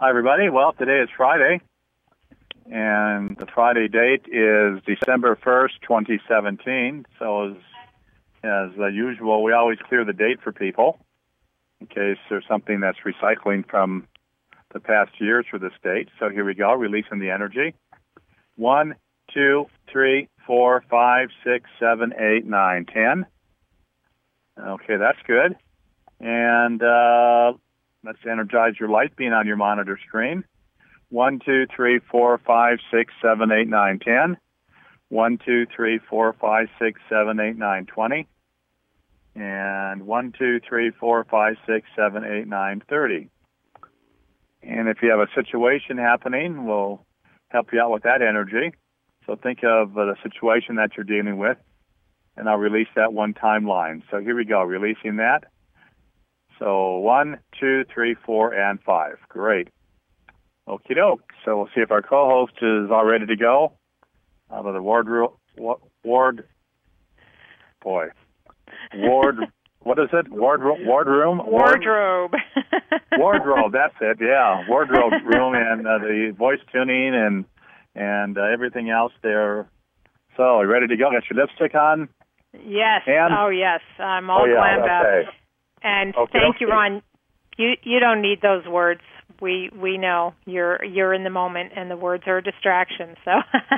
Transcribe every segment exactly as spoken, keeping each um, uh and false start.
Hi, everybody. Well, today is Friday, and the Friday date is December first, twenty seventeen. So as, as uh, usual, we always clear the date for people in case there's something that's recycling from the past years for this date. So here we go, releasing the energy. One, two, three, four, five, six, seven, eight, nine, ten. Okay, that's good. And uh, let's energize your light being on your monitor screen. One, two, three, four, five, six, seven, eight, nine, ten. One, two, three, four, five, six, seven, eight, nine, twenty. And one, two, three, four, five, six, seven, eight, nine, thirty. And if you have a situation happening, we'll help you out with that energy. So think of uh, the situation that you're dealing with, and I'll release that one timeline. So here we go, releasing that. So one, two, three, four, and five. Great. Okie doke. So we'll see if our co-host is all ready to go. Uh, the ward, ward, boy, ward, what is it? Ward, ward room? Wardrobe. Wardrobe, that's it, yeah. Wardrobe room and uh, the voice tuning and and uh, everything else there. So, you ready to go? Got your lipstick on? Yes. And? Oh, yes. I'm all oh, yeah, glammed okay. up. And okay, thank okay. you, Ron. You you don't need those words. We we know you're you're in the moment, and the words are a distraction. So,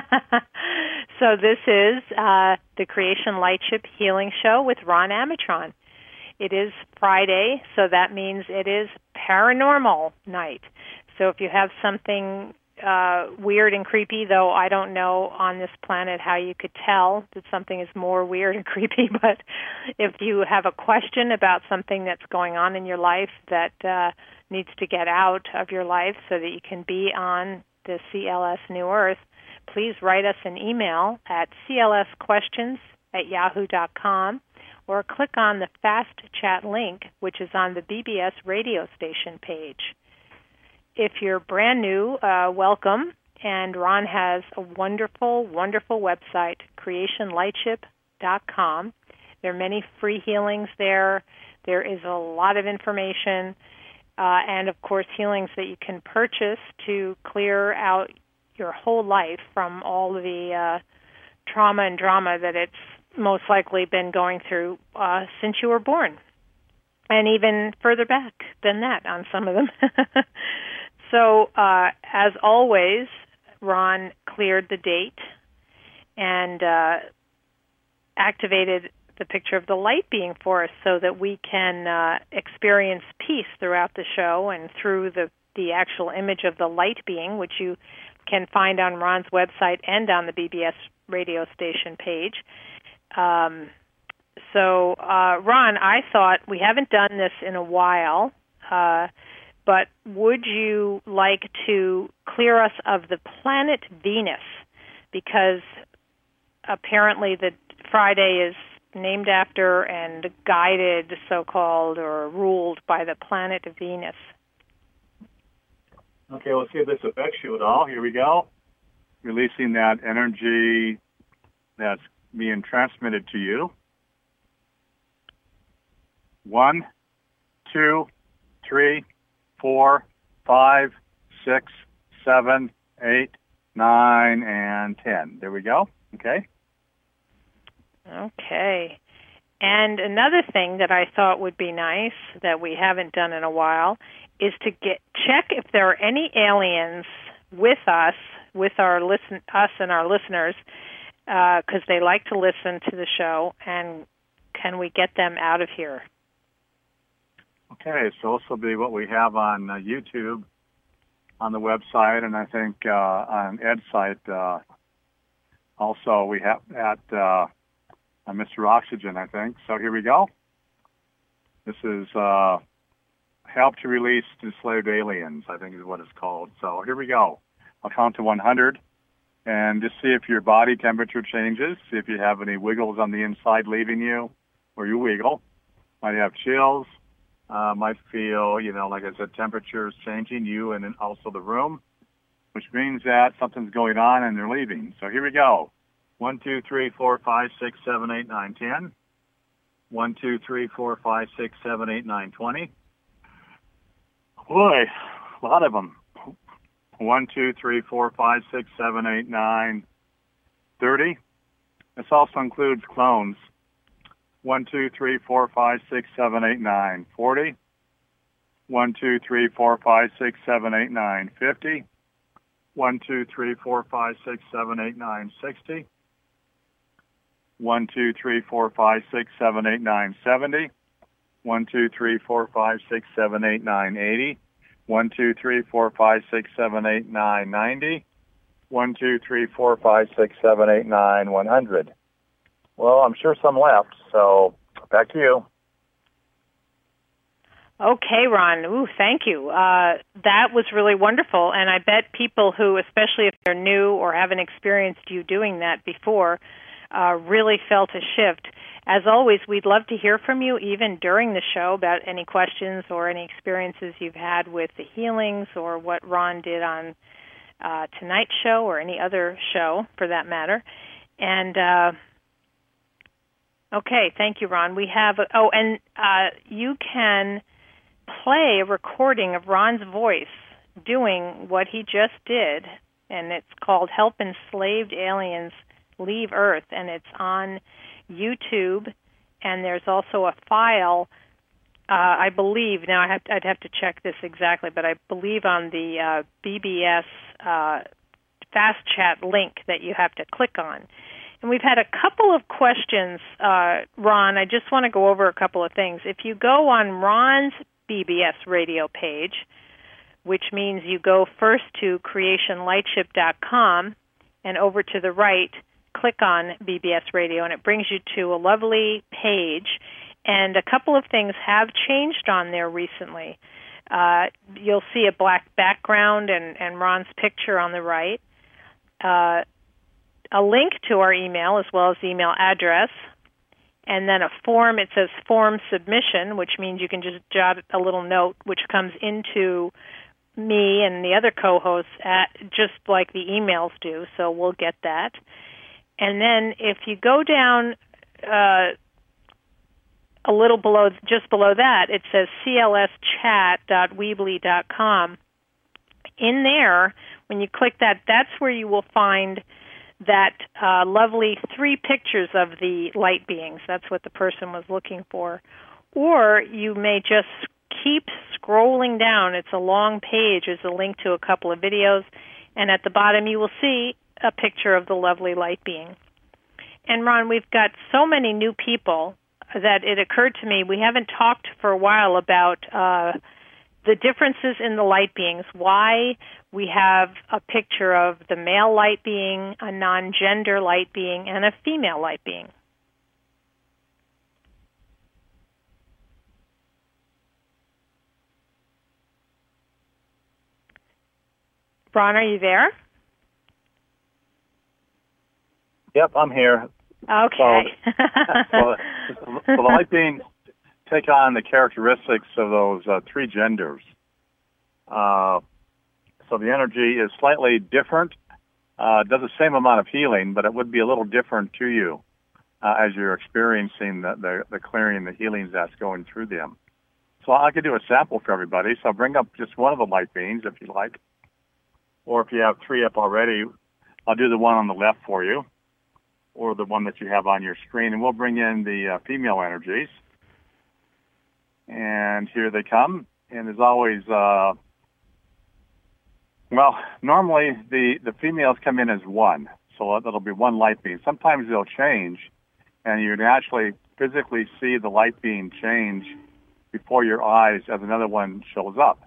so this is uh, the Creation Lightship Healing Show with Ron Amatron. It is Friday, so that means it is paranormal night. So if you have something uh, weird and creepy, though I don't know on this planet how you could tell that something is more weird and creepy, but if you have a question about something that's going on in your life that uh, needs to get out of your life so that you can be on the C L S New Earth, please write us an email at c l s questions at yahoo dot com or click on the Fast Chat link, which is on the B B S radio station page. If you're brand new, uh, welcome. And Ron has a wonderful, wonderful website, creation lightship dot com. There are many free healings there. There is a lot of information. Uh, and, of course, healings that you can purchase to clear out your whole life from all the uh, trauma and drama that it's most likely been going through uh, since you were born, and even further back than that on some of them. So, uh, as always, Ron cleared the date and uh, activated the picture of the light being for us so that we can uh, experience peace throughout the show and through the, the actual image of the light being, which you can find on Ron's website and on the B B S radio station page. Um, so, uh, Ron, I thought we haven't done this in a while, uh, but would you like to clear us of the planet Venus? Because apparently the Friday is named after and guided, so-called, or ruled by the planet Venus. Okay, let's see if this affects you at all. Here we go. Releasing that energy that's being transmitted to you. One, two, three, four, five, six, seven, eight, nine, and ten. There we go. Okay. Okay. And another thing that I thought would be nice that we haven't done in a while is to get check if there are any aliens with us, with our listen, us and our listeners, because uh, they like to listen to the show, and can we get them out of here? Okay, so this will be what we have on uh, YouTube, on the website, and I think uh, on Ed's site uh, also we have at uh, Mister Oxygen, I think. So here we go. This is uh, Help to Release Enslaved Aliens, I think is what it's called. So here we go. I'll count to one hundred. And just see if your body temperature changes, see if you have any wiggles on the inside leaving you, or you wiggle. Might have chills, uh, might feel, you know, like I said, temperatures changing, you and then also the room, which means that something's going on and they're leaving. So here we go. One, two, three, four, five, six, seven, eight, nine, ten. One, two, three, four, five, six, seven, eight, nine, twenty. Boy, a lot of them. one, two, three, four, five, six, seven, eight, nine, thirty. This also includes clones. one, two, three, four, five, six, seven, eight, nine, forty. one, two, three, four, five, six, seven, eight, nine, fifty. one, two, three, four, five, six, seven, eight, nine, sixty. one, two, three, four, five, six, seven, eight, nine, seventy. one, two, three, four, five, six, seven, eight, nine, eighty. one, two, three, four, five, six, seven, eight, nine, ninety. one, two, three, four, five, six, seven, eight, nine, one hundred. Well, I'm sure some left, so back to you. Okay, Ron. Ooh, thank you. Uh, that was really wonderful, and I bet people who, especially if they're new or haven't experienced you doing that before, uh, really felt a shift. As always, we'd love to hear from you, even during the show, about any questions or any experiences you've had with the healings or what Ron did on uh, tonight's show or any other show, for that matter. And uh, okay, thank you, Ron. We have a, oh, and uh, you can play a recording of Ron's voice doing what he just did, and it's called "Help Enslaved Aliens Leave Earth," and it's on YouTube, and there's also a file, uh, I believe, now I have, I'd have to check this exactly, but I believe on the uh, B B S uh, Fast Chat link that you have to click on. And we've had a couple of questions, uh, Ron. I just want to go over a couple of things. If you go on Ron's B B S radio page, which means you go first to creation lightship dot com and over to the right, click on B B S Radio, and it brings you to a lovely page. And a couple of things have changed on there recently. Uh, you'll see a black background and, and Ron's picture on the right, uh, a link to our email as well as email address, and then a form. It says form submission, which means you can just jot a little note which comes into me and the other co-hosts at just like the emails do, so we'll get that. And then if you go down uh, a little below, just below that, it says c l s chat dot weebly dot com. In there, when you click that, that's where you will find that uh, lovely three pictures of the light beings. That's what the person was looking for. Or you may just keep scrolling down. It's a long page. There's a link to a couple of videos, and at the bottom you will see a picture of the lovely light being. And Ron, we've got so many new people that it occurred to me we haven't talked for a while about uh, the differences in the light beings, why we have a picture of the male light being, a non-gender light being, and a female light being. Ron, are you there? Yep, I'm here. Okay. So, so, so the light beings take on the characteristics of those uh, three genders. Uh, so the energy is slightly different. Uh, does the same amount of healing, but it would be a little different to you uh, as you're experiencing the, the, the clearing, the healings that's going through them. So I could do a sample for everybody. So I'll bring up just one of the light beings if you like. Or if you have three up already, I'll do the one on the left for you, or the one that you have on your screen, and we'll bring in the uh, female energies. And here they come. And there's always, uh, well, normally the, the females come in as one, so that'll be one light being. Sometimes they'll change, and you can actually physically see the light being change before your eyes as another one shows up.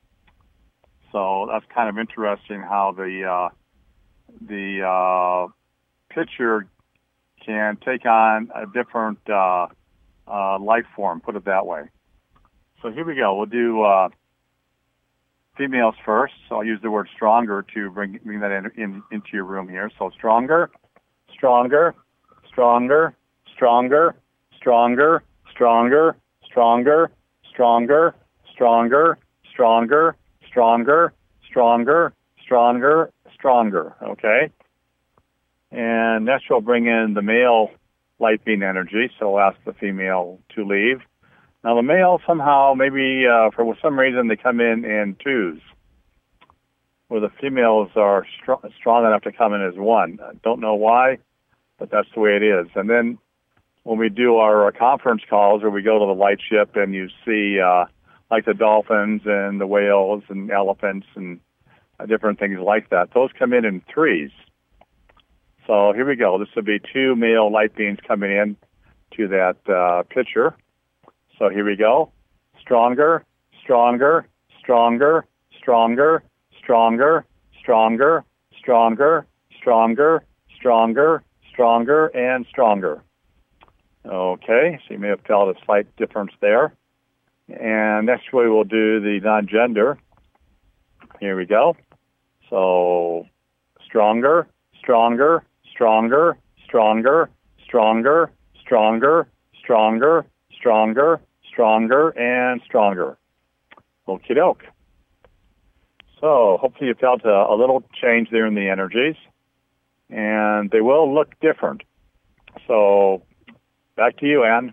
So that's kind of interesting how the uh, the uh, picture can take on a different uh, uh, life form, put it that way. So here we go. We'll do uh, females first. So I'll use the word stronger to bring, bring that in, in, into your room here. So stronger, stronger, stronger, stronger, stronger, stronger, stronger, stronger, stronger, stronger, stronger, stronger, stronger, stronger. Okay? And next we'll bring in the male light being energy, so we'll ask the female to leave. Now the male somehow, maybe uh, for some reason, they come in in twos. where the females are str- strong enough to come in as one. I don't know why, but that's the way it is. And then when we do our uh, conference calls, or we go to the light ship and you see uh, like the dolphins and the whales and elephants and uh, different things like that, those come in in threes. So here we go. This will be two male light beings coming in to that uh, picture. So here we go. Stronger, stronger, stronger, stronger, stronger, stronger, stronger, stronger, stronger, stronger, and stronger. Okay, so you may have felt a slight difference there. And next we will do the non-gender. Here we go. So stronger, stronger, stronger, stronger, stronger, stronger, stronger, stronger, stronger, and stronger. Okie doke. So hopefully you felt a, a little change there in the energies, and they will look different. So back to you, Ann.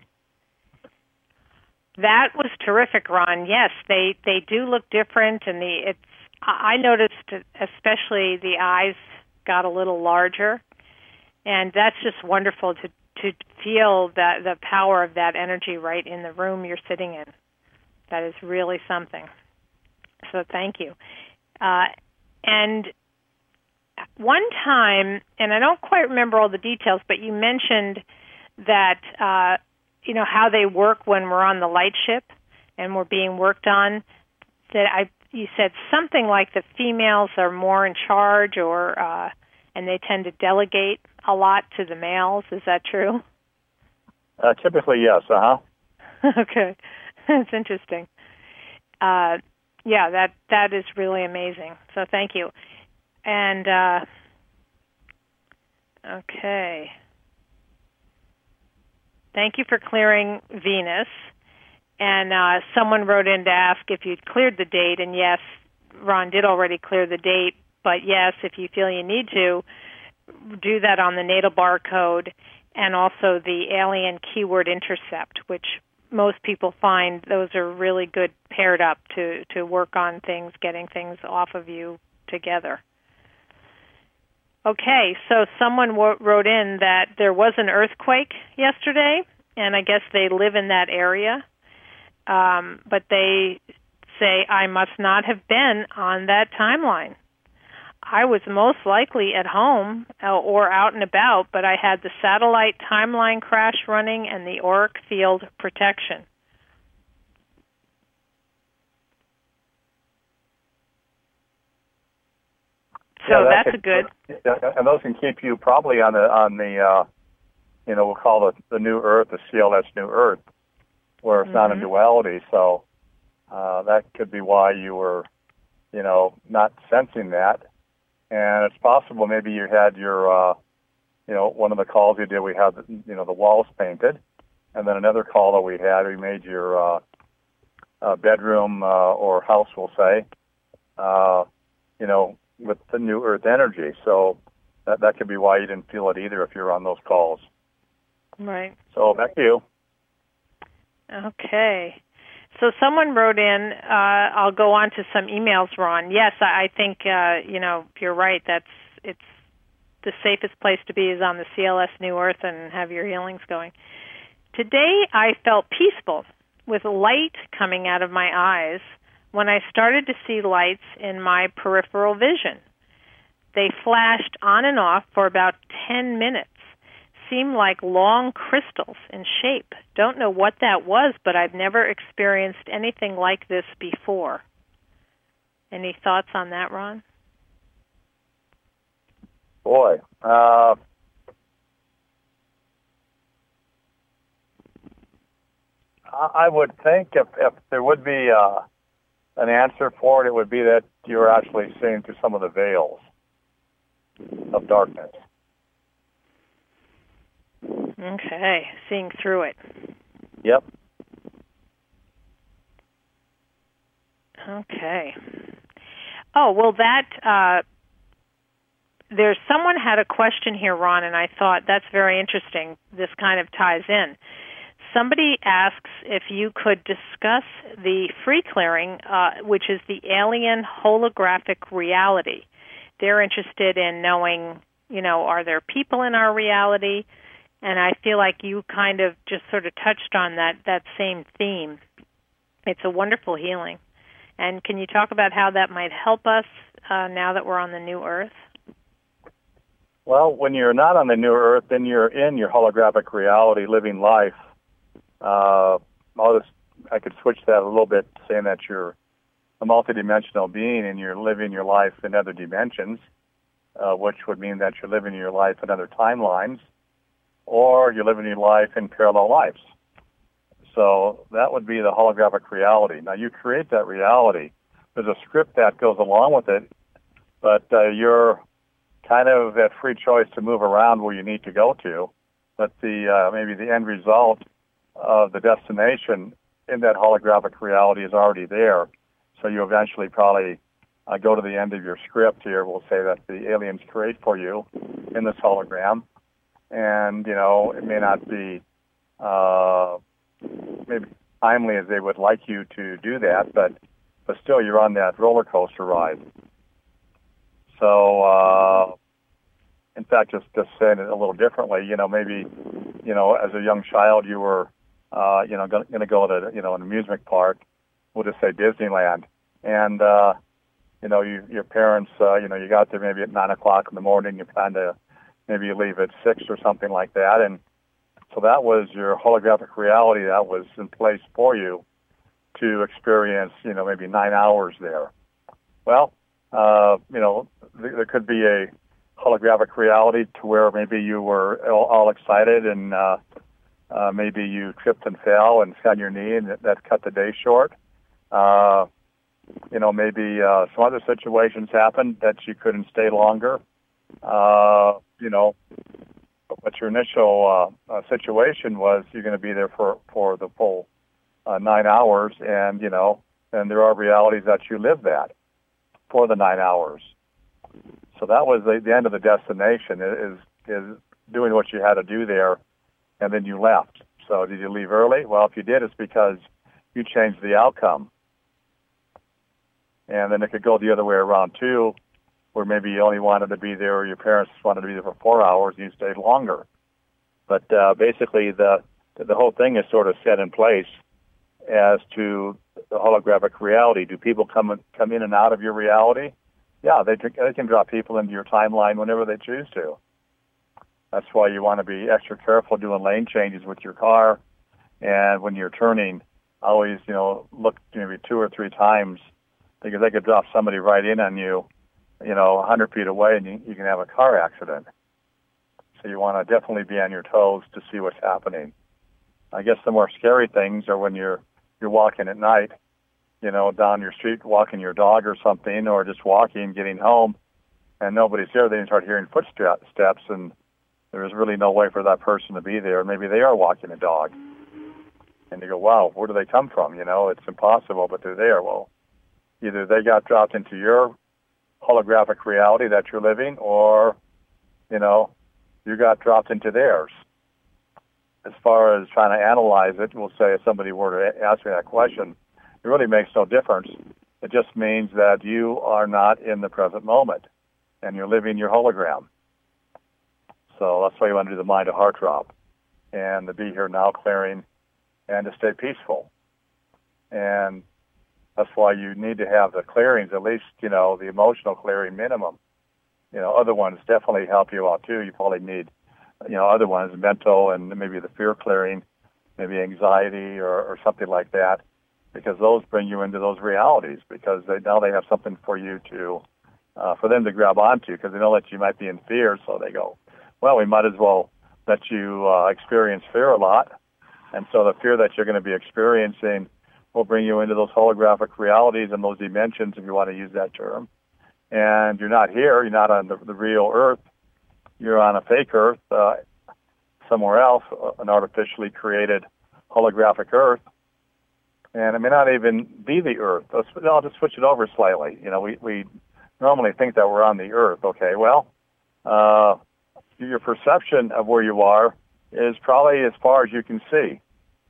That was terrific, Ron. Yes, they, they do look different, and the it's. I noticed especially the eyes got a little larger, and that's just wonderful to to feel that the power of that energy right in the room you're sitting in. That is really something. So thank you. Uh, and one time, and I don't quite remember all the details, but you mentioned that, uh, you know, how they work when we're on the light ship and we're being worked on, that I, you said something like the females are more in charge, or, uh, and they tend to delegate a lot to the males. Is that true? Uh, typically, yes. Uh-huh. Okay. That's interesting. Uh, yeah, that, that is really amazing. So thank you. And, uh, okay. Thank you for clearing Venus. And uh, someone wrote in to ask if you'd cleared the date, and yes, Ron did already clear the date, but yes, if you feel you need to, do that on the natal barcode and also the alien keyword intercept, which most people find those are really good paired up to, to work on things, getting things off of you together. Okay, so someone w- wrote in that there was an earthquake yesterday, and I guess they live in that area. Um, but they say I must not have been on that timeline. I was most likely at home or out and about, but I had the satellite timeline crash running and the auric field protection. So yeah, that's that a good. And those can keep you probably on the on the uh, you know, we'll call it the new Earth, the C L S new Earth, where it's mm-hmm. not in duality. So uh, that could be why you were, you know, not sensing that. And it's possible maybe you had your, uh, you know, one of the calls you did, we had, you know, the walls painted. And then another call that we had, we made your uh, uh, bedroom uh, or house, we'll say, uh, you know, with the new Earth energy. So that, that could be why you didn't feel it either if you're on those calls. Right. So back to you. Okay. So someone wrote in, uh, I'll go on to some emails, Ron. Yes, I, I think, uh, you know, you're right. That's, it's the safest place to be is on the C L S New Earth and have your healings going. Today I felt peaceful with light coming out of my eyes when I started to see lights in my peripheral vision. They flashed on and off for about ten minutes. Seemed like long crystals in shape. Don't know what that was, but I've never experienced anything like this before. Any thoughts on that, Ron? Boy, uh, I would think if, if there would be uh, an answer for it, it would be that you're actually seeing through some of the veils of darkness. Okay, seeing through it. Yep. Okay. Oh, well, that, uh, there's someone had a question here, Ron, and I thought that's very interesting. This kind of ties in. somebody asks if you could discuss the free clearing, uh, which is the alien holographic reality. They're interested in knowing, you know, are there people in our reality? And I feel like you kind of just sort of touched on that, that same theme. It's a wonderful healing. And can you talk about how that might help us uh, now that we're on the new Earth? Well, when you're not on the new Earth, then you're in your holographic reality, living life. Uh, I'll just, I could switch that a little bit, saying that you're a multidimensional being and you're living your life in other dimensions, uh, which would mean that you're living your life in other timelines, or you're living your life in parallel lives. So that would be the holographic reality. Now, you create that reality. There's a script that goes along with it, but uh, you're kind of at free choice to move around where you need to go to. But the uh, maybe the end result of the destination in that holographic reality is already there. So you eventually probably uh, go to the end of your script here. We'll say that the aliens create for you in this hologram. And, you know, it may not be uh, maybe timely as they would like you to do that, but, but still you're on that roller coaster ride. So, uh, in fact, just, just saying it a little differently, you know, maybe, you know, as a young child you were, uh, you know, going to go to, you know, an amusement park, we'll just say Disneyland, and, uh, you know, you, your parents, uh, you know, you got there maybe at nine o'clock in the morning, you plan to maybe you leave at six or something like that, and so that was your holographic reality that was in place for you to experience, you know, maybe nine hours there. Well, uh, you know, th- there could be a holographic reality to where maybe you were all, all excited and uh, uh, maybe you tripped and fell and got your knee and that, that cut the day short. Uh, you know, maybe uh, some other situations happened that you couldn't stay longer. Uh, you know, but your initial uh, uh, situation was you're going to be there for, for the full uh, nine hours and, you know, and there are realities that you live that for the nine hours. So that was the, the end of the destination, is is doing what you had to do there, and then you left. So did you leave early? Well, if you did, it's because you changed the outcome. And then it could go the other way around, too, where maybe you only wanted to be there or your parents wanted to be there for four hours and you stayed longer. But uh, basically, the the whole thing is sort of set in place as to the holographic reality. Do people come in, come in and out of your reality? Yeah, they, they can drop people into your timeline whenever they choose to. That's why you want to be extra careful doing lane changes with your car. And when you're turning, always, you know, look maybe two or three times because they could drop somebody right in on you, you know, one hundred feet away, and you, you can have a car accident. So you want to definitely be on your toes to see what's happening. I guess the more scary things are when you're you're walking at night, you know, down your street, walking your dog or something, or just walking, getting home, and nobody's there. Then you start hearing footsteps, and there's really no way for that person to be there. Maybe they are walking a dog. And you go, wow, where do they come from? You know, it's impossible, but they're there. Well, either they got dropped into your holographic reality that you're living, or, you know, you got dropped into theirs. As far as trying to analyze it, we'll say if somebody were to ask me that question, it really makes no difference. It just means that you are not in the present moment, and you're living your hologram. So that's why you want to do the mind to heart drop, and the be here now clearing, and to stay peaceful. And that's why you need to have the clearings, at least, you know, the emotional clearing minimum. You know, other ones definitely help you out too. You probably need, you know, other ones, mental and maybe the fear clearing, maybe anxiety or, or something like that, because those bring you into those realities because they, now they have something for you to, uh, for them to grab onto because they know that you might be in fear. So they go, well, we might as well let you uh, experience fear a lot. And so the fear that you're going to be experiencing will bring you into those holographic realities and those dimensions, if you want to use that term. And you're not here. You're not on the, the real Earth. You're on a fake Earth uh, somewhere else, an artificially created holographic Earth. And it may not even be the Earth. Let's, I'll just switch it over slightly. You know, we, we normally think that we're on the Earth. Okay, well, uh, your perception of where you are is probably as far as you can see.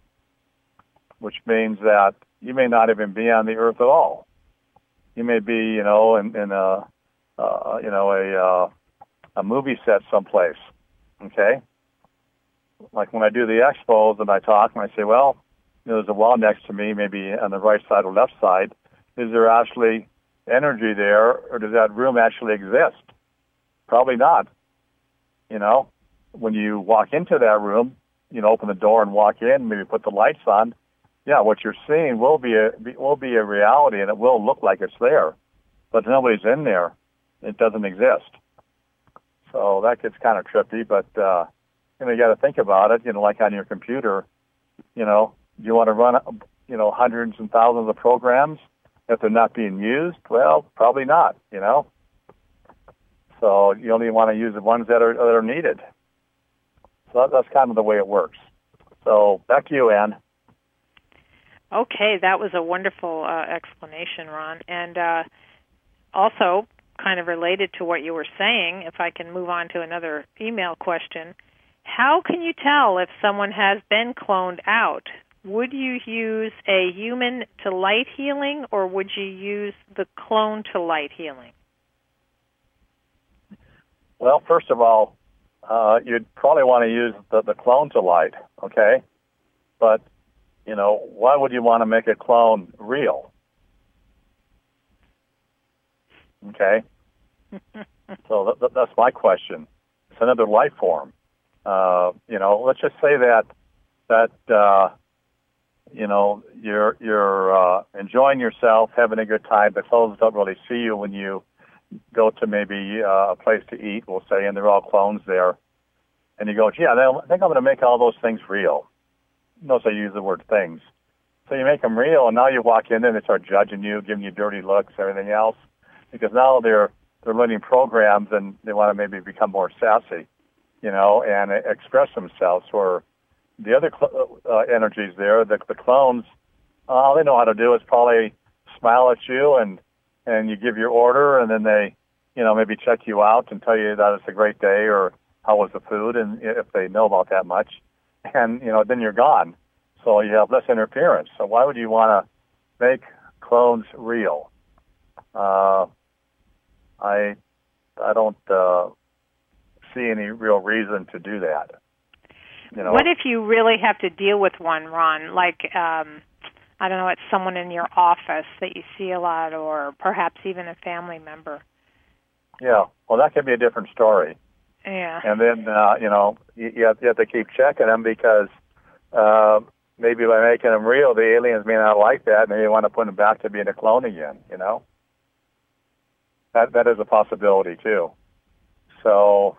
which means that you may not even be on the earth at all. You may be, you know, in, in a, uh, you know, a uh, a movie set someplace. Okay, like when I do the expos and I talk and I say, well, you know, there's a wall next to me, maybe on the right side or left side. Is there actually energy there, or does that room actually exist? Probably not. You know, when you walk into that room, you know, open the door and walk in, maybe put the lights on. Yeah, what you're seeing will be a will be a reality, and it will look like it's there, but nobody's in there. It doesn't exist. So that gets kind of trippy, but uh, you know, you got to think about it. You know, like on your computer, you know, you want to run, you know, hundreds and thousands of programs if they're not being used. Well, probably not. You know, so you only want to use the ones that are that are needed. So that, that's kind of the way it works. So back to you, Ann. Okay, that was a wonderful uh, explanation, Ron. And uh, also, kind of related to what you were saying, if I can move on to another email question, how can you tell if someone has been cloned out? Would you use a human to light healing, or would you use the clone to light healing? Well, first of all, uh, you'd probably want to use the, the clone to light, okay? But you know, why would you want to make a clone real? Okay. So th- th- that's my question. It's another life form. Uh, you know, let's just say that that uh, you know you're you're uh, enjoying yourself, having a good time. The clones don't really see you when you go to maybe uh, a place to eat, we'll say, and they're all clones there. And you go, gee, I think I'm going to make all those things real. Notice I use the word things. So you make them real, and now you walk in and they start judging you, giving you dirty looks, everything else, because now they're they're learning programs and they want to maybe become more sassy, you know, and express themselves. Or the other cl- uh, energies there, the, the clones, all they know how to do is probably smile at you and and you give your order, and then they, you know, maybe check you out and tell you that it's a great day or how was the food, and if they know about that much. And, you know, then you're gone. So you have less interference. So why would you want to make clones real? Uh, I I don't uh, see any real reason to do that. You know? What if you really have to deal with one, Ron? Like, um, I don't know, it's someone in your office that you see a lot, or perhaps even a family member. Yeah, well, that could be a different story. Yeah. And then, uh, you know, you, you, have, you have to keep checking them because uh, maybe by making them real, the aliens may not like that, and they want to put them back to being a clone again, you know? That That is a possibility, too. So,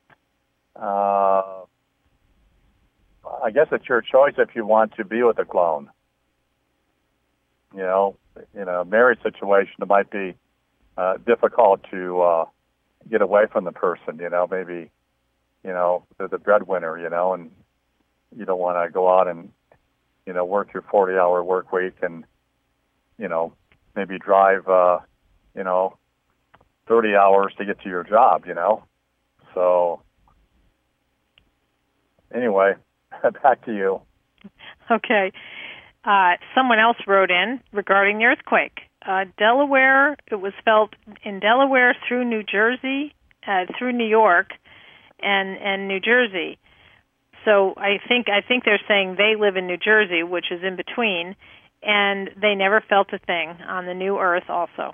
uh, I guess it's your choice if you want to be with a clone. You know, in a marriage situation, it might be uh, difficult to... Uh, get away from the person, you know, maybe, you know, they're the breadwinner, you know, and you don't want to go out and, you know, work your forty-hour work week and, you know, maybe drive, uh, you know, thirty hours to get to your job, you know. So, anyway, back to you. Okay. Uh, someone else wrote in regarding the earthquake. Uh, Delaware, it was felt in Delaware through New Jersey, uh, through New York, and, and New Jersey. So I think I think they're saying they live in New Jersey, which is in between, and they never felt a thing on the new Earth also.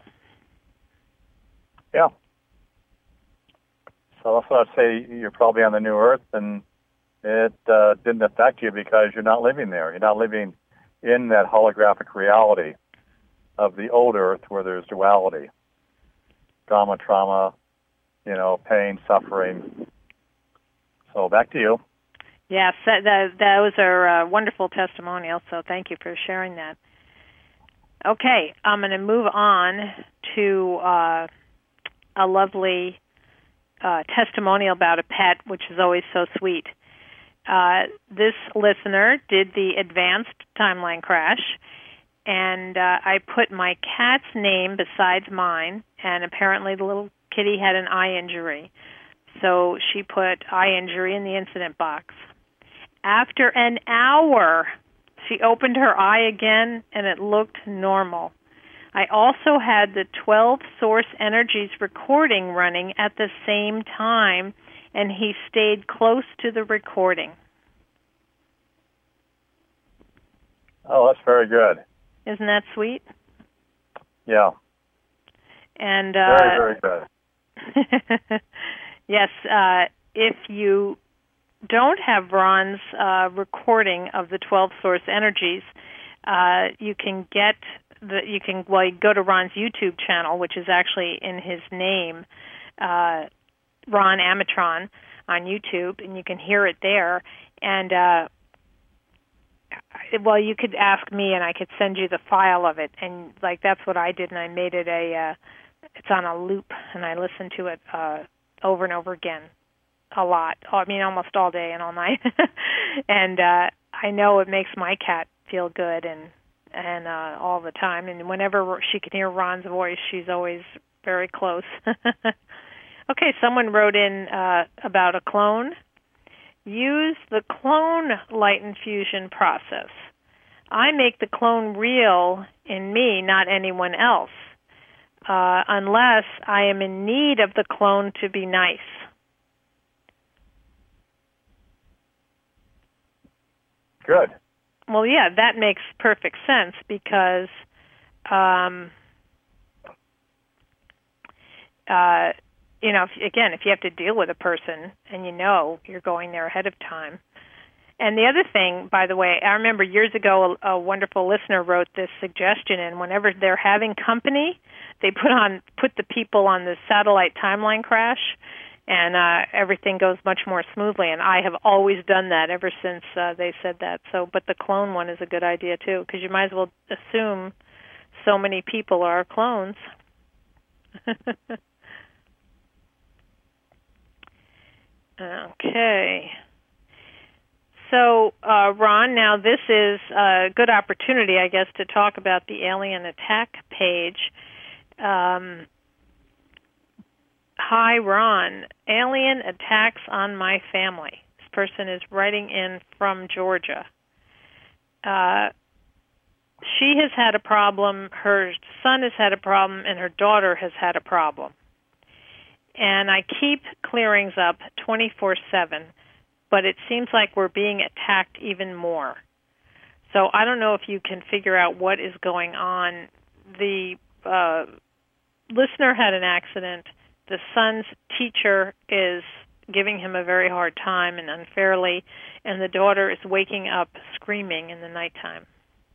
Yeah. So that's what I'd say. You're probably on the new Earth, and it uh, didn't affect you because you're not living there. You're not living in that holographic reality of the old Earth where there's duality, drama, trauma, you know, pain, suffering. So back to you. Yes, that, that, those are uh, wonderful testimonials, so thank you for sharing that. Okay, I'm going to move on to uh, a lovely uh, testimonial about a pet, which is always so sweet. Uh, this listener did the advanced timeline crash, and uh, I put my cat's name besides mine, and apparently the little kitty had an eye injury. So she put eye injury in the incident box. After an hour, She opened her eye again, and it looked normal. I also had the twelve Source Energies recording running at the same time, and he stayed close to the recording. Oh, that's very good. Isn't that sweet? Yeah. And uh, very, very good. Yes, uh, if you don't have Ron's uh, recording of the twelve Source Energies, uh, you can get the you can well you go to Ron's YouTube channel, which is actually in his name, uh, Ron Amatron on YouTube, and you can hear it there. And uh, well, you could ask me, and I could send you the file of it. And like that's what I did, and I made it a. Uh, it's on a loop, and I listened to it uh, over and over again, a lot. I mean, almost all day and all night. And uh, I know it makes my cat feel good, and and uh, all the time. And whenever she can hear Ron's voice, she's always very close. Okay, someone wrote in uh, about a clone. Use the clone light infusion process. I make the clone real in me, not anyone else, uh, unless I am in need of the clone to be nice. Good. Well, yeah, that makes perfect sense because, um, uh, you know, if, again, if you have to deal with a person and you know you're going there ahead of time. And the other thing, by the way, I remember years ago a, a wonderful listener wrote this suggestion, and whenever they're having company, they put on put the people on the satellite timeline crash, and uh, everything goes much more smoothly. And I have always done that ever since uh, they said that. So, but the clone one is a good idea too, because you might as well assume so many people are clones. Okay. So, uh, Ron, now this is a good opportunity, I guess, to talk about the alien attack page. Um, Hi, Ron. Alien attacks on my family. This person is writing in from Georgia. Uh, she has had a problem, her son has had a problem, and her daughter has had a problem. And I keep clearings up twenty-four seven, but it seems like we're being attacked even more. So I don't know if you can figure out what is going on. The uh, listener had an accident. The son's teacher is giving him a very hard time and unfairly, and the daughter is waking up screaming in the nighttime.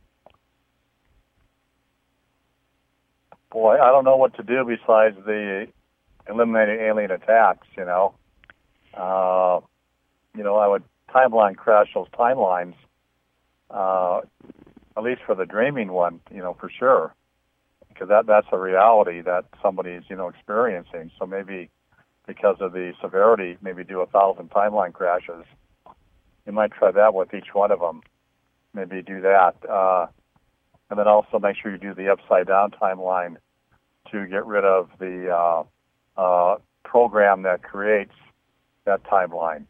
Boy, I don't know what to do besides the eliminating alien attacks, you know. Uh, you know, I would timeline crash those timelines, uh, at least for the dreaming one, you know, for sure. Because that, that's a reality that somebody's, you know, experiencing. So maybe because of the severity, maybe do a thousand timeline crashes. You might try that with each one of them. Maybe do that. Uh, and then also make sure you do the upside down timeline to get rid of the uh, uh, program that creates that timeline.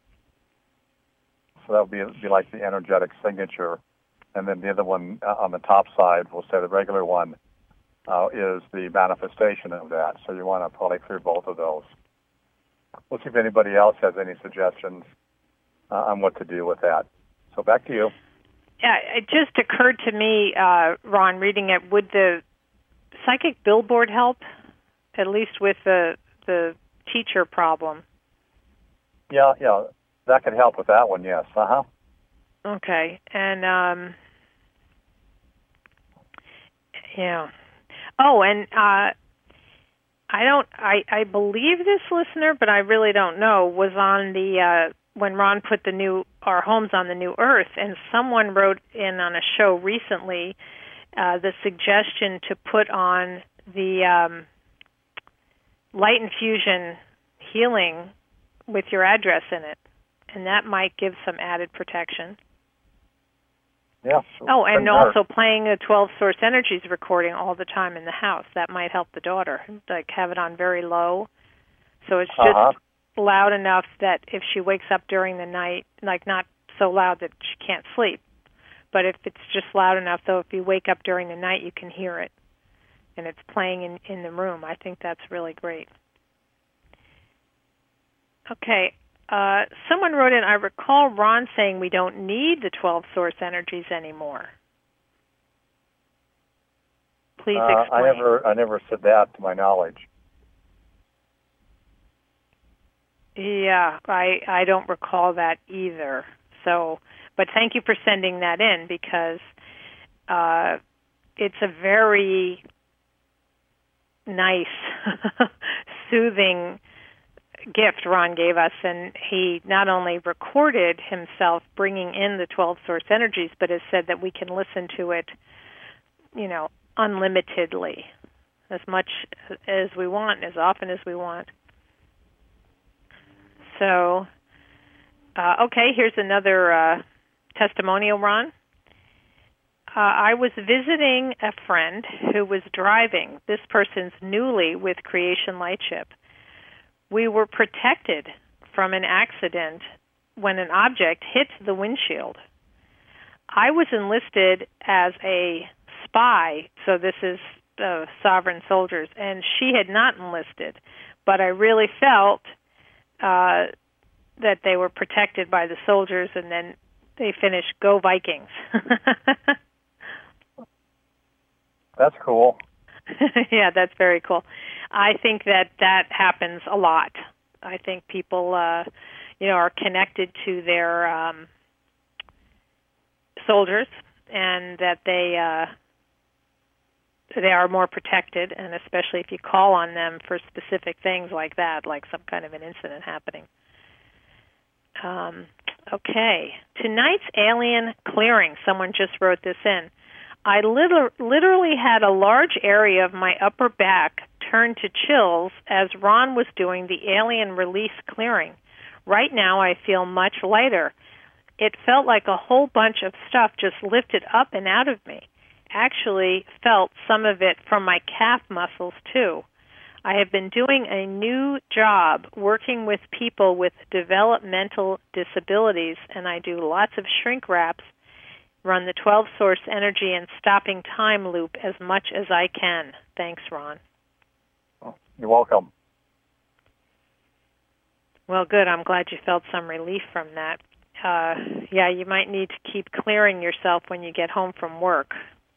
So that would be, be like the energetic signature. And then the other one uh, on the top side, we'll say the regular one, uh, is the manifestation of that. So you want to probably clear both of those. We'll see if anybody else has any suggestions uh, on what to do with that. So back to you. Yeah, it just occurred to me, uh, Ron, reading it, would the psychic billboard help, at least with the the teacher problem? Yeah, yeah, that could help with that one, yes. Uh-huh. Okay, and, um, yeah. Oh, and uh, I don't, I, I believe this listener, but I really don't know, was on the, uh, when Ron put the new, our homes on the new earth, and someone wrote in on a show recently uh, the suggestion to put on the um, light infusion healing with your address in it, and that might give some added protection. Yeah. Oh, and also playing a twelve Source Energies recording all the time in the house. That might help the daughter. Like have it on very low, so it's just uh-huh. loud enough that if she wakes up during the night, like not so loud that she can't sleep, but if it's just loud enough, though, if you wake up during the night, you can hear it, and it's playing in, in the room. I think that's really great. Okay, uh, someone wrote in, I recall Ron saying we don't need the twelve source energies anymore. Please uh, explain. I never, I never said that to my knowledge. Yeah, I I don't recall that either. So, but thank you for sending that in, because uh, it's a very nice, soothing gift Ron gave us, and he not only recorded himself bringing in the twelve source energies, but has said that we can listen to it, you know, unlimitedly, as much as we want, as often as we want. So, uh, okay, here's another uh, testimonial, Ron. Uh, I was visiting a friend who was driving. This person's newly with Creation Lightship. We were protected from an accident when an object hit the windshield. I was enlisted as a spy, so this is uh, sovereign soldiers, and she had not enlisted, but I really felt uh, that they were protected by the soldiers, and then they finished, "Go Vikings." That's cool. Yeah, that's very cool. I think that that happens a lot. I think people, uh, you know, are connected to their um, soldiers, and that they uh, they are more protected, and especially if you call on them for specific things like that, like some kind of an incident happening. Um, okay, tonight's alien clearing. Someone just wrote this in. I liter- literally had a large area of my upper back turned to chills as Ron was doing the alien release clearing. Right now I feel much lighter. It felt like a whole bunch of stuff just lifted up and out of me. Actually felt some of it from my calf muscles too. I have been doing a new job working with people with developmental disabilities, and I do lots of shrink wraps, run the twelve source energy and stopping time loop as much as I can. Thanks, Ron. You're welcome. Well, good. I'm glad you felt some relief from that. Uh, yeah, you might need to keep clearing yourself when you get home from work.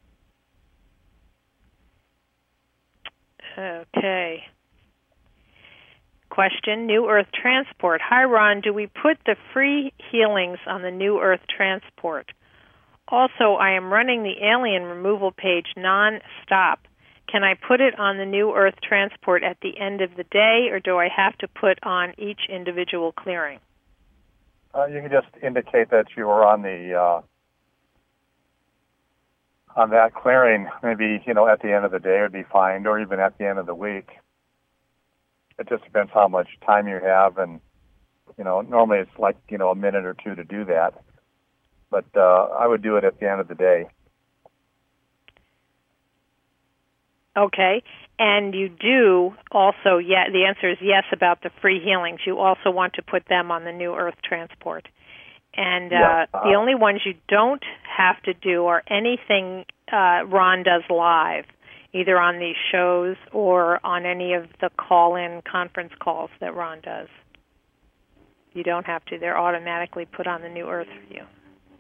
Okay. Question, New Earth Transport. Hi, Ron. Do we put the free healings on the New Earth Transport? Also, I am running the alien removal page non-stop. Can I put it on the New Earth Transport at the end of the day, or do I have to put on each individual clearing? Uh, you can just indicate that you were on the uh, on that clearing. Maybe, you know, at the end of the day would be fine, or even at the end of the week. It just depends how much time you have, and you know, normally it's like you know a minute or two to do that. But uh, I would do it at the end of the day. Okay. And you do also, yeah, the answer is yes about the free healings. You also want to put them on the New Earth Transport. And uh, yeah, uh, the only ones you don't have to do are anything uh, Ron does live, either on these shows or on any of the call-in conference calls that Ron does. You don't have to. They're automatically put on the New Earth for you.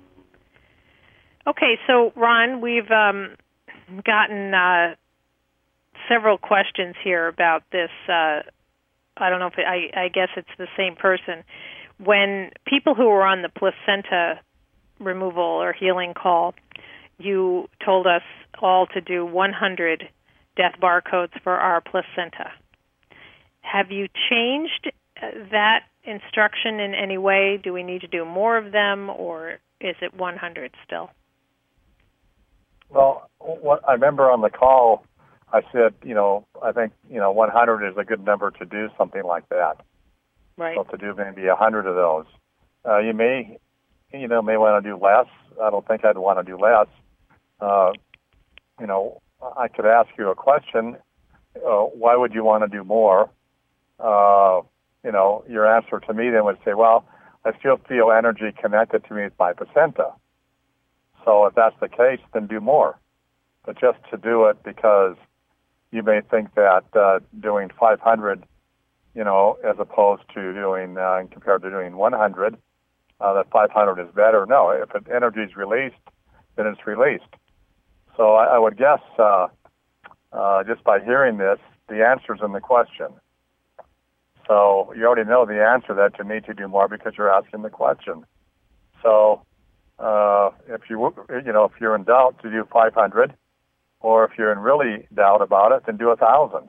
Okay, so Ron, we've um, gotten uh, several questions here about this. Uh, I don't know if it, I, I guess it's the same person. When people who were on the placenta removal or healing call, you told us all to do one hundred death barcodes for our placenta. Have you changed that instruction in any way? Do we need to do more of them, or is it one hundred still? Well, what I remember on the call, I said, you know, I think, you know, one hundred is a good number to do something like that. Right. So to do maybe one hundred of those. Uh, you may, you know, may want to do less. I don't think I'd want to do less. Uh, you know, I could ask you a question. Uh, why would you want to do more? Uh, you know, your answer to me then would say, well, I still feel energy connected to me by placenta. So if that's the case, then do more. But just to do it because you may think that uh, doing five hundred, you know, as opposed to doing, uh, compared to doing one hundred, uh, that five hundred is better. No, if an energy is released, then it's released. So I, I would guess, uh, uh, just by hearing this, the answer's in the question. So you already know the answer that you need to do more because you're asking the question. So uh, if you you know if you're in doubt, to do five hundred, or if you're in really doubt about it, then do a thousand.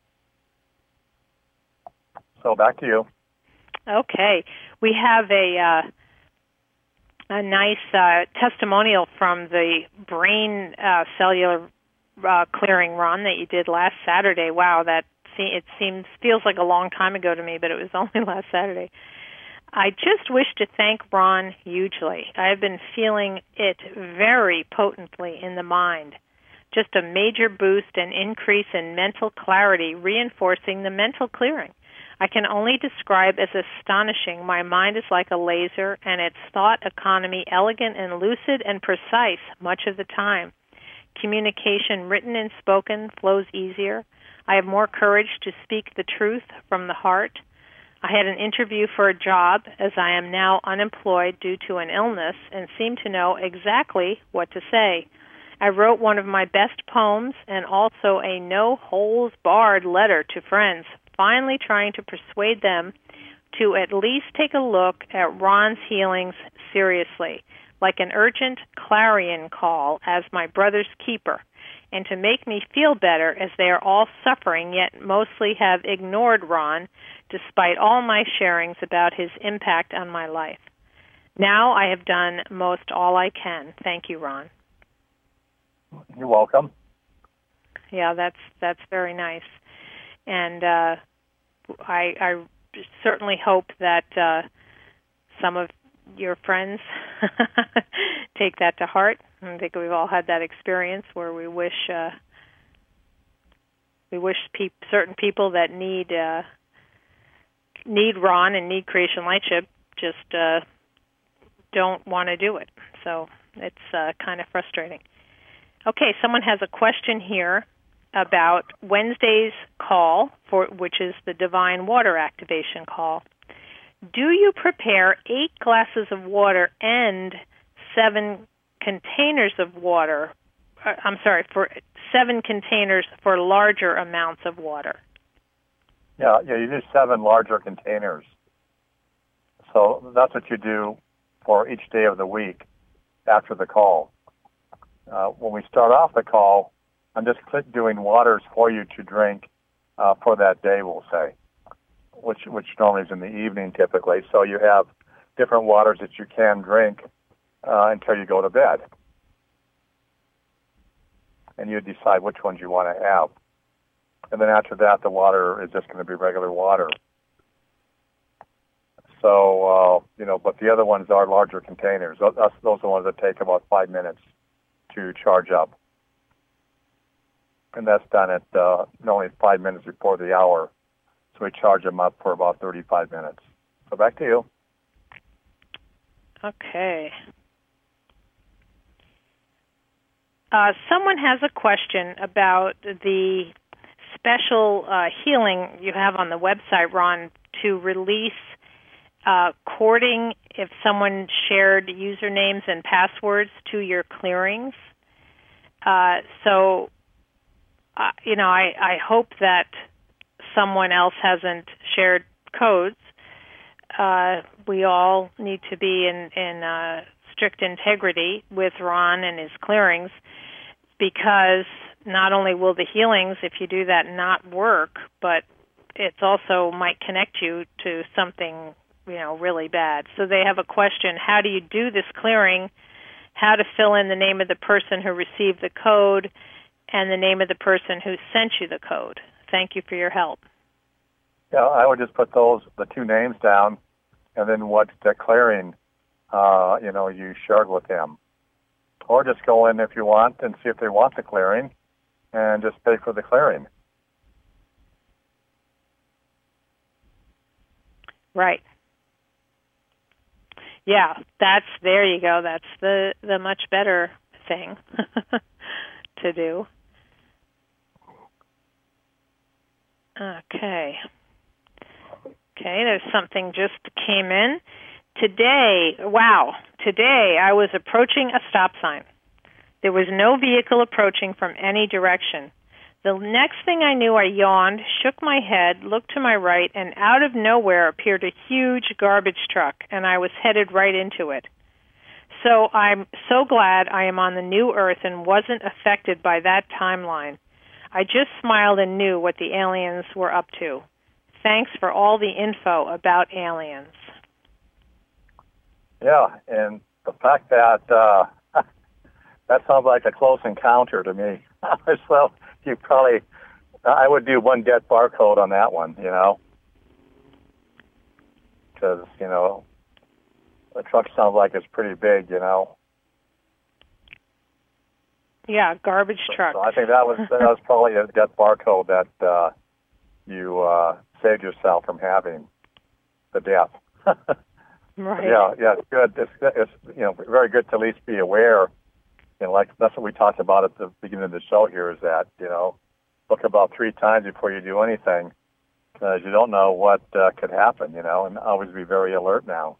So back to you. Okay, we have a uh, a nice uh, testimonial from the brain uh, cellular uh, clearing, Ron, that you did last Saturday. Wow, that it seems feels like a long time ago to me, but it was only last Saturday. I just wish to thank Ron hugely. I have been feeling it very potently in the mind. Just a major boost and increase in mental clarity, reinforcing the mental clearing. I can only describe as astonishing. My mind is like a laser, and its thought economy elegant and lucid and precise much of the time. Communication, written and spoken, flows easier. I have more courage to speak the truth from the heart. I had an interview for a job, as I am now unemployed due to an illness, and seem to know exactly what to say. I wrote one of my best poems and also a no-holds-barred letter to friends, finally trying to persuade them to at least take a look at Ron's healings seriously, like an urgent clarion call as my brother's keeper, and to make me feel better as they are all suffering, yet mostly have ignored Ron, despite all my sharings about his impact on my life. Now I have done most all I can. Thank you, Ron. You're welcome. Yeah, that's that's very nice. And uh, I, I certainly hope that uh, some of your friends take that to heart. I think we've all had that experience where we wish uh, we wish pe- certain people that need uh, need Ron and need Creation Lightship just uh, don't want to do it. So it's uh, kind of frustrating. Okay, someone has a question here about Wednesday's call, for which is the Divine Water Activation call. Do you prepare eight glasses of water and seven containers of water? Uh, I'm sorry, for seven containers for larger amounts of water? Yeah, yeah, you do seven larger containers. So that's what you do for each day of the week after the call. Uh, when we start off the call, I'm just doing waters for you to drink uh, for that day, we'll say, which which normally is in the evening typically. So you have different waters that you can drink uh, until you go to bed. And you decide which ones you want to have. And then after that, the water is just going to be regular water. So, uh, you know, but the other ones are larger containers. Those, those are the ones that take about five minutes to charge up. And that's done at uh, only five minutes before the hour. So we charge them up for about thirty-five minutes. So back to you. Okay. Uh, someone has a question about the special uh, healing you have on the website, Ron, to release uh, courting if someone shared usernames and passwords to your clearings. Uh, so, uh, you know, I, I hope that someone else hasn't shared codes. Uh, we all need to be in, in uh, strict integrity with Ron and his clearings, because not only will the healings, if you do that, not work, but it also might connect you to something, you know, really bad. So they have a question: how do you do this clearing? How to fill in the name of the person who received the code and the name of the person who sent you the code. Thank you for your help. Yeah, I would just put those, the two names down, and then what the clearing, uh, you know, you shared with them. Or just go in if you want and see if they want the clearing, and just pay for the clearing. Right. Yeah, that's, there you go. That's the, the much better thing to do. Okay. Okay, there's something just came in. Today, wow, today I was approaching a stop sign. There was no vehicle approaching from any direction. The next thing I knew, I yawned, shook my head, looked to my right, and out of nowhere appeared a huge garbage truck, and I was headed right into it. So I'm so glad I am on the new Earth and wasn't affected by that timeline. I just smiled and knew what the aliens were up to. Thanks for all the info about aliens. Yeah, and the fact that uh, that sounds like a close encounter to me. So you probably, I would do one get barcode on that one, you know, because, you know, the truck sounds like it's pretty big, you know. Yeah, garbage truck. So I think that was that was probably a get barcode that uh, you uh, saved yourself from having the death. Right. Yeah, yeah, it's good. It's, it's you know very good to at least be aware. You know, like that's what we talked about at the beginning of the show. Here is that you know, look about three times before you do anything, because you don't know what uh, could happen. You know, and always be very alert now.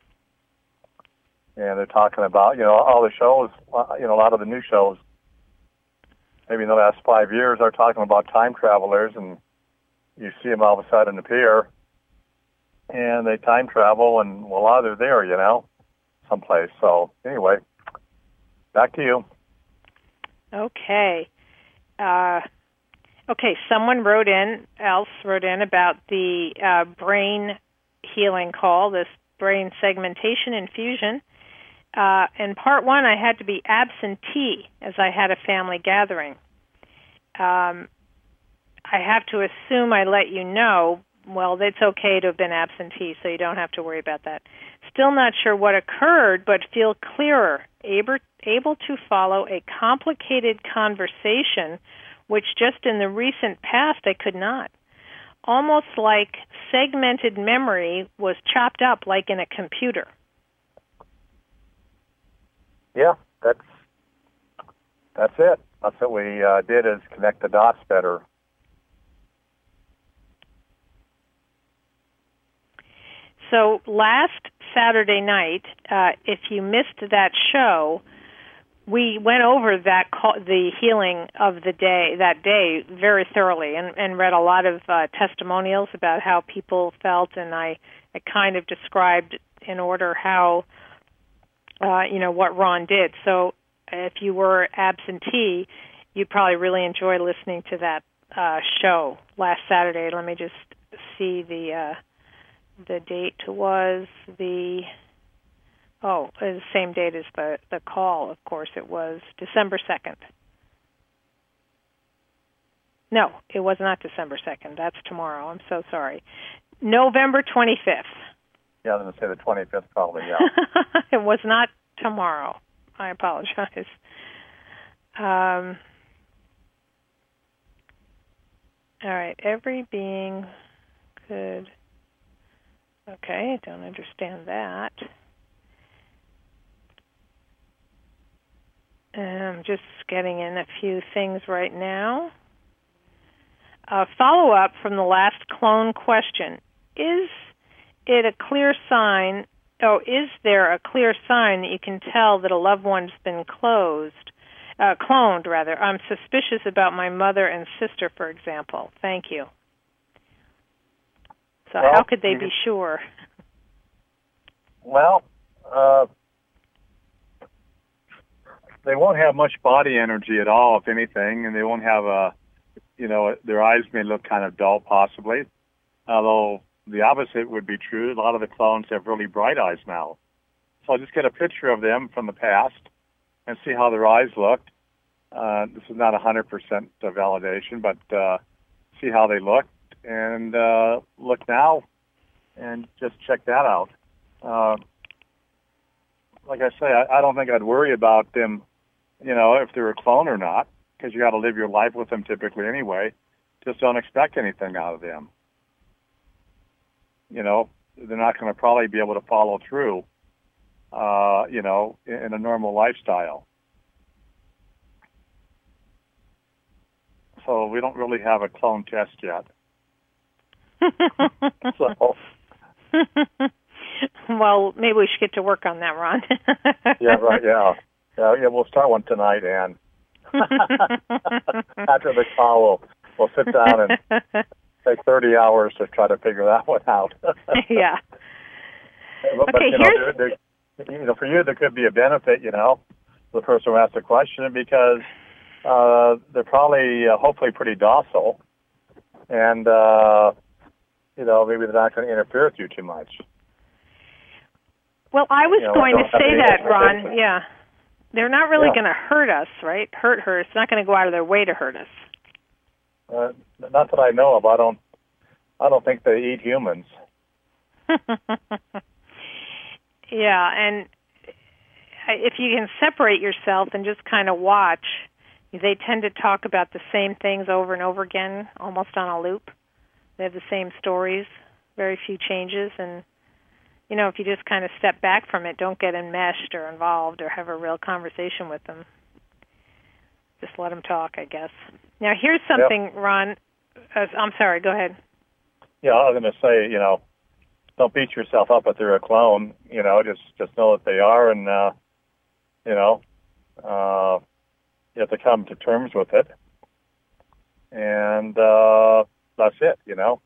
And they're talking about you know all the shows. You know, a lot of the new shows, maybe in the last five years, are talking about time travelers, and you see them all of a sudden appear. And they time travel, and voila, they're there, you know, someplace. So anyway, back to you. Okay. Uh, okay, someone wrote in, else wrote in about the uh, brain healing call, this brain segmentation infusion. Uh, in part one, I had to be absentee as I had a family gathering. Um, I have to assume I let you know. Well, it's okay to have been absentee, so you don't have to worry about that. Still not sure what occurred, but feel clearer, able, able to follow a complicated conversation, which just in the recent past I could not. Almost like segmented memory was chopped up like in a computer. Yeah, that's that's it. That's what we uh, did, is connect the dots better. So last Saturday night, uh, if you missed that show, we went over that call, the healing of the day that day very thoroughly, and, and read a lot of uh, testimonials about how people felt, and I, I kind of described in order how uh, you know what Ron did. So if you were absentee, you'd probably really enjoy listening to that uh, show last Saturday. Let me just see the. Uh, The date was the, oh, it was the same date as the, the call, of course. It was December second. No, it was not December second. That's tomorrow. I'm so sorry. November twenty-fifth. Yeah, I was going to say the twenty-fifth probably, yeah. It was not tomorrow. I apologize. Um, all right, every being could... Okay, I don't understand that. I'm just getting in a few things right now. A follow-up from the last clone question. Is it a clear sign, oh, is there a clear sign that you can tell that a loved one's been closed, uh, cloned, rather? I'm suspicious about my mother and sister, for example. Thank you. So well, how could they be sure? Well, uh, they won't have much body energy at all, if anything, and they won't have a, you know, their eyes may look kind of dull, possibly. Although the opposite would be true. A lot of the clones have really bright eyes now. So I'll just get a picture of them from the past and see how their eyes looked. Uh, this is not one hundred percent validation, but uh, see how they look. And uh, look now and just check that out. Uh, like I say, I, I don't think I'd worry about them, you know, if they're a clone or not, because you got to live your life with them typically anyway. Just don't expect anything out of them. You know, they're not going to probably be able to follow through uh, you know, in, in a normal lifestyle. So we don't really have a clone test yet. So, well, maybe we should get to work on that, Ron. yeah, right. Yeah, yeah, yeah. We'll start one tonight, Ann. After the call, we'll we'll sit down and take thirty hours to try to figure that one out. Yeah. But, okay, but, you know, here's... there, there, you know, for you, there could be a benefit, you know, the person who asked the question, because uh, they're probably, uh, hopefully, pretty docile, and uh, you know, maybe they're not going to interfere with you too much. Well, I was you know, going to say that, Ron. Yeah, they're not really yeah. going to hurt us, right? Hurt her. It's not going to go out of their way to hurt us. Uh, not that I know of. I don't. I don't think they eat humans. Yeah, and if you can separate yourself and just kind of watch, they tend to talk about the same things over and over again, almost on a loop. They have the same stories, very few changes, and, you know, if you just kind of step back from it, don't get enmeshed or involved or have a real conversation with them. Just let them talk, I guess. Now, here's something, yep. Ron. Uh, I'm sorry, go ahead. Yeah, I was going to say, you know, don't beat yourself up if they're a clone. You know, just just know that they are, and uh, you know, uh, you have to come to terms with it, and uh, that's it. You know,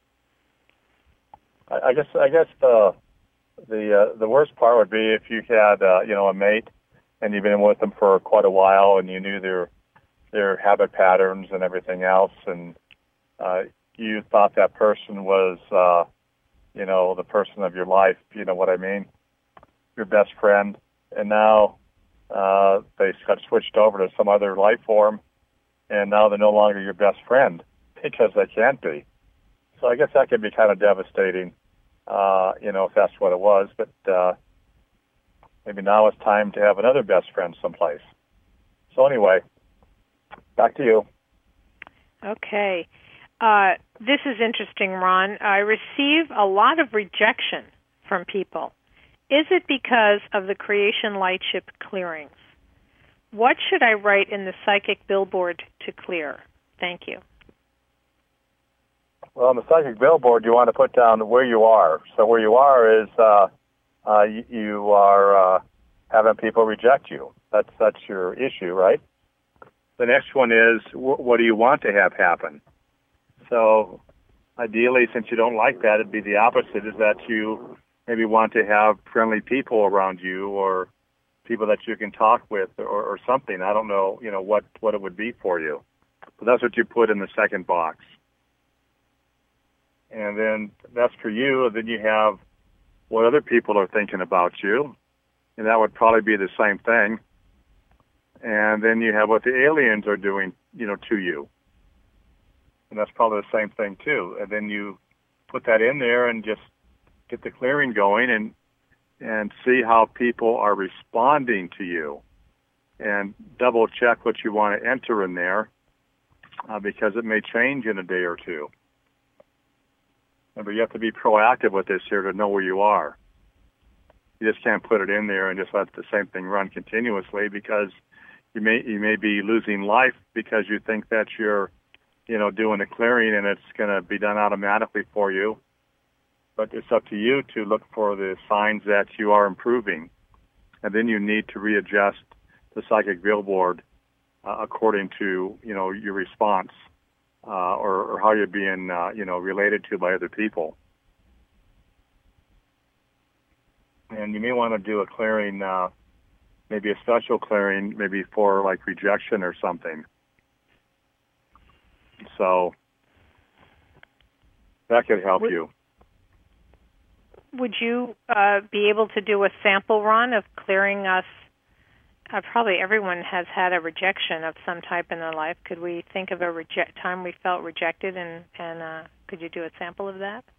I, I guess I guess the the uh, the worst part would be if you had uh, you know, a mate and you've been with them for quite a while, and you knew their their habit patterns and everything else, and uh, you thought that person was uh, you know, the person of your life, you know what I mean, your best friend, and now uh, they got switched over to some other life form, and now they're no longer your best friend because they can't be. So I guess that could be kind of devastating, uh, you know, if that's what it was. But uh, maybe now it's time to have another best friend someplace. So anyway, back to you. Okay. Uh, this is interesting, Ron. I receive a lot of rejection from people. Is it because of the creation lightship clearings? What should I write in the psychic billboard to clear? Thank you. Well, on the psychic billboard, you want to put down where you are. So where you are is uh, uh, you, you are uh, having people reject you. That's that's your issue, right? The next one is, wh- what do you want to have happen? So ideally, since you don't like that, it'd be the opposite, is that you maybe want to have friendly people around you, or people that you can talk with, or, or something. I don't know, you know, what, what it would be for you. But that's what you put in the second box. And then that's for you, and then you have what other people are thinking about you, and that would probably be the same thing. And then you have what the aliens are doing, you know, to you. And that's probably the same thing, too. And then you put that in there and just get the clearing going, and and see how people are responding to you. And double-check what you want to enter in there, uh, because it may change in a day or two. But you have to be proactive with this here to know where you are. You just can't put it in there and just let the same thing run continuously, because you may you may be losing life because you think that you're, you know, doing a clearing and it's going to be done automatically for you. But it's up to you to look for the signs that you are improving. And then you need to readjust the psychic billboard uh, according to, you know, your response uh, or, or how you're being, uh, you know, related to by other people. And you may want to do a clearing, uh, maybe a special clearing, maybe for like rejection or something. So that could help would, you. Would you uh, be able to do a sample run of clearing us? Uh, probably everyone has had a rejection of some type in their life. Could we think of a reject time we felt rejected, and, and uh, could you do a sample of that?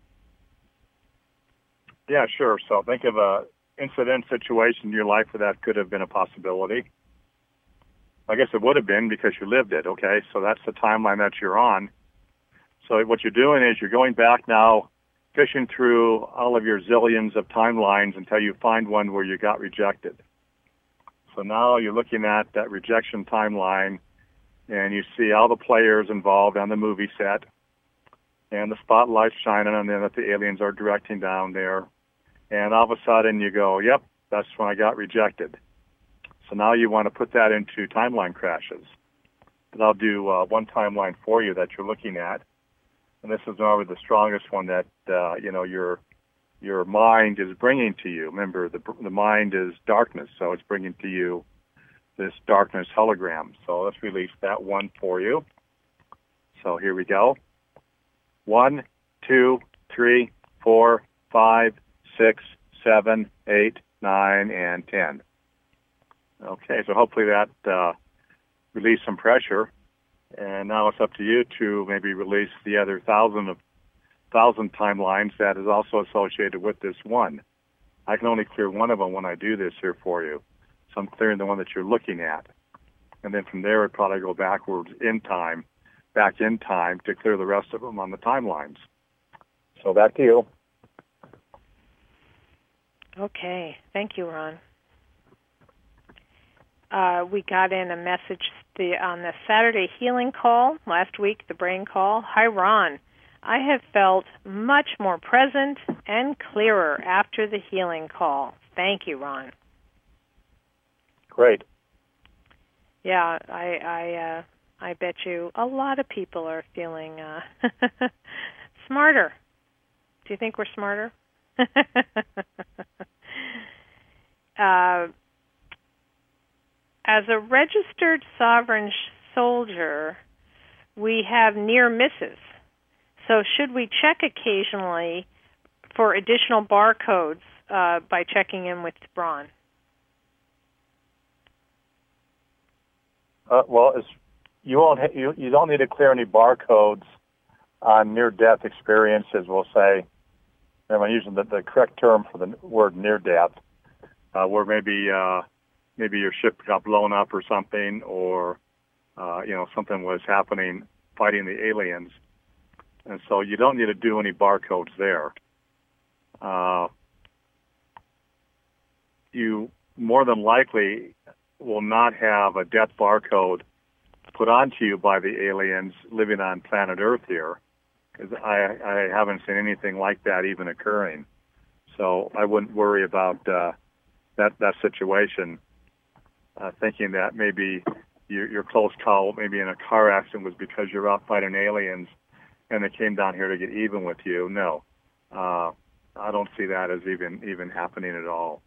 Yeah, sure. So think of a incident, situation in your life where that could have been a possibility. I guess it would have been because you lived it, okay? So that's the timeline that you're on. So what you're doing is you're going back now, fishing through all of your zillions of timelines until you find one where you got rejected. So now you're looking at that rejection timeline, and you see all the players involved on the movie set, and the spotlight's shining on them that the aliens are directing down there. And all of a sudden you go, yep, that's when I got rejected. So now you want to put that into timeline crashes. But I'll do uh, one timeline for you that you're looking at. And this is probably the strongest one that, uh, you know, your your mind is bringing to you. Remember, the the mind is darkness, so it's bringing to you this darkness hologram. So let's release that one for you. So here we go. One, two, three, four, five, six, seven, eight, nine, and ten. Okay, so hopefully that uh, released some pressure. And now it's up to you to maybe release the other thousand of thousand timelines that is also associated with this one. I can only clear one of them when I do this here for you. So I'm clearing the one that you're looking at. And then from there, it'd probably go backwards in time, back in time to clear the rest of them on the timelines. So back to you. Okay. Thank you, Ron. Uh, we got in a message the, on the Saturday healing call last week, the brain call. Hi, Ron. I have felt much more present and clearer after the healing call. Thank you, Ron. Great. Yeah, I I, uh, I bet you a lot of people are feeling uh, smarter. Do you think we're smarter? uh, as a registered sovereign soldier, we have near misses. So should we check occasionally for additional barcodes uh, by checking in with Ron? Uh, well, it's, you won't. Ha- you you don't need to clear any barcodes on near-death experiences. We'll say, and I'm using the, the correct term for the word near-death, uh, where maybe uh, maybe your ship got blown up or something, or uh, you know something was happening fighting the aliens. And so you don't need to do any barcodes there. Uh, you more than likely will not have a death barcode put onto you by the aliens living on planet Earth here, because I, I haven't seen anything like that even occurring. So I wouldn't worry about uh, that that situation, uh, thinking that maybe your, your close call, maybe in a car accident, was because you're out fighting aliens and they came down here to get even with you. No, uh, I don't see that as even even happening at all.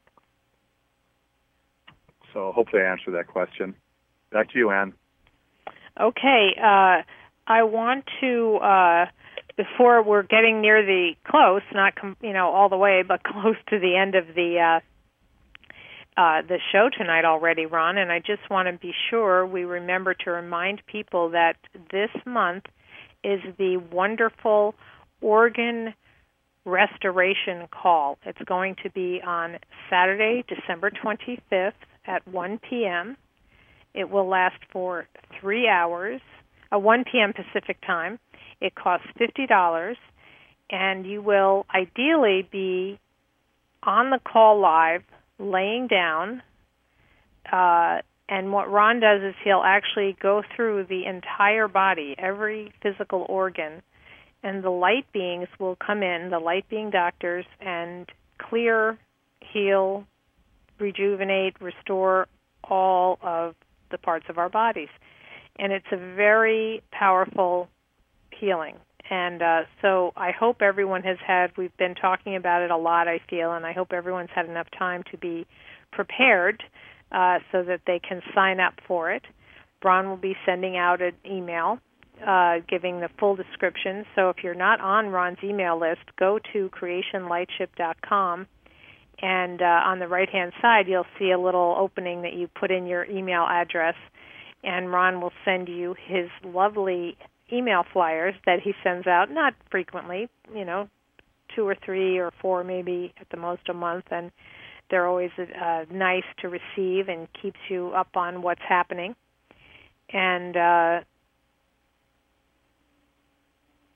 So hopefully I answered that question. Back to you, Ann. Okay. Uh, I want to, uh, before we're getting near the close, not com- you know all the way, but close to the end of the uh, uh, the show tonight already, Ron, and I just want to be sure we remember to remind people that this month is the wonderful organ restoration call. It's going to be on Saturday, December twenty-fifth at one p.m. It will last for three hours, uh, one p.m. Pacific time. It costs fifty dollars, and you will ideally be on the call live, laying down, uh, and what Ron does is he'll actually go through the entire body, every physical organ, and the light beings will come in, the light being doctors, and clear, heal, rejuvenate, restore all of the parts of our bodies. And it's a very powerful healing. And uh, so I hope everyone has had, we've been talking about it a lot, I feel, and I hope everyone's had enough time to be prepared uh, so that they can sign up for it. Ron will be sending out an email uh, giving the full description. So if you're not on Ron's email list, go to creation lightship dot com, and uh, on the right-hand side you'll see a little opening that you put in your email address, and Ron will send you his lovely email flyers that he sends out, not frequently, you know, two or three or four maybe at the most a month, and they're always uh, nice to receive and keeps you up on what's happening. And uh,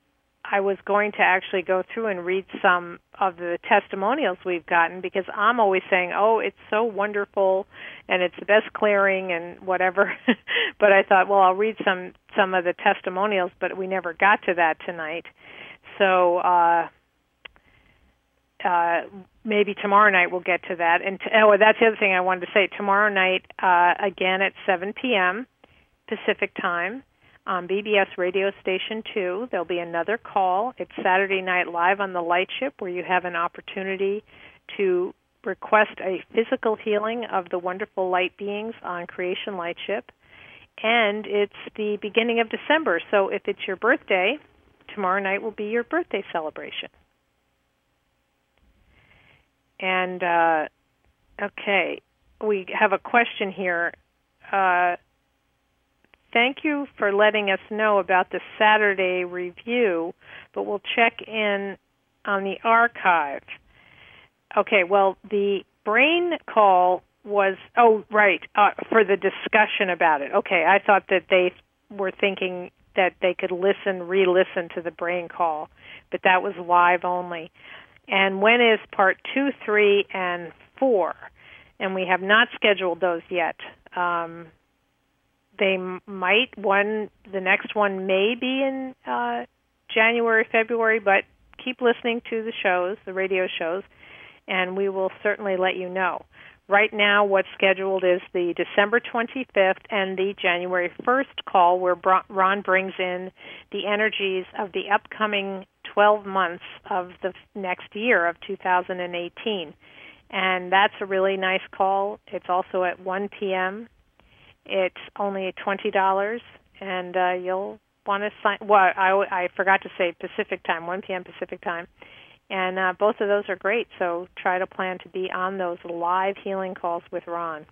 I was going to actually go through and read some of the testimonials we've gotten, because I'm always saying, oh, it's so wonderful and it's the best clearing and whatever. But I thought, well, I'll read some, some of the testimonials, but we never got to that tonight. So uh, uh, maybe tomorrow night we'll get to that. And t- oh, that's the other thing I wanted to say. Tomorrow night, uh, again at seven p.m. Pacific time, on B B S Radio Station two. There'll be another call. It's Saturday Night Live on the Light Ship, where you have an opportunity to request a physical healing of the wonderful light beings on Creation Light Ship. And it's the beginning of December, so if it's your birthday, tomorrow night will be your birthday celebration. And, uh, okay, we have a question here. Uh, Thank you for letting us know about the Saturday review, but we'll check in on the archive. Okay, well, the brain call was, oh, right, uh, for the discussion about it. Okay, I thought that they were thinking that they could listen, re-listen to the brain call, but that was live only. And when is part two, three, and four? And we have not scheduled those yet. Um They might, one, the next one may be in uh, January, February, but keep listening to the shows, the radio shows, and we will certainly let you know. Right now, what's scheduled is the December twenty-fifth and the January first call, where Ron brings in the energies of the upcoming twelve months of the next year of two thousand eighteen. And that's a really nice call. It's also at one p.m., It's only twenty dollars, and uh, you'll want to sign. Well, I, I forgot to say Pacific time, one p.m. Pacific time, and uh, both of those are great. So try to plan to be on those live healing calls with Ron.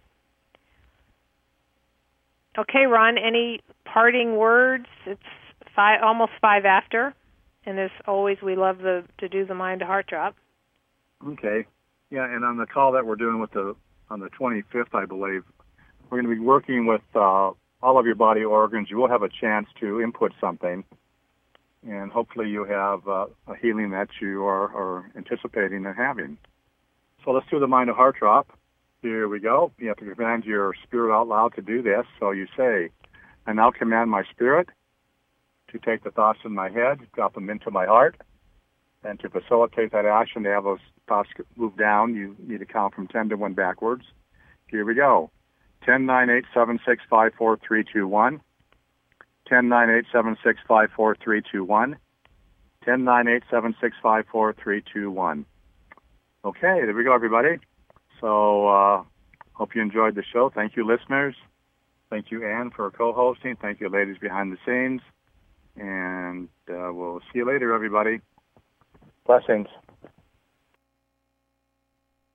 Okay, Ron. Any parting words? It's five, almost five after, and as always, we love the to do the mind to heart drop. Okay, yeah, and on the call that we're doing with the on the twenty-fifth, I believe. We're going to be working with uh, all of your body organs. You will have a chance to input something, and hopefully you have uh, a healing that you are, are anticipating and having. So let's do the mind to heart drop. Here we go. You have to command your spirit out loud to do this. So you say, I now command my spirit to take the thoughts in my head, drop them into my heart, and to facilitate that action, to have those thoughts move down, you need to count from ten to one backwards. Here we go. ten, nine, eight, seven, six, five, four, three, two, one. ten, nine, eight, seven, six, five, four, three, two, one. ten, nine, eight, seven, six, five, four, three, two, one. Okay, there we go, everybody. So, uh, hope you enjoyed the show. Thank you, listeners. Thank you, Ann, for co-hosting. Thank you, ladies behind the scenes. And uh, we'll see you later, everybody. Blessings.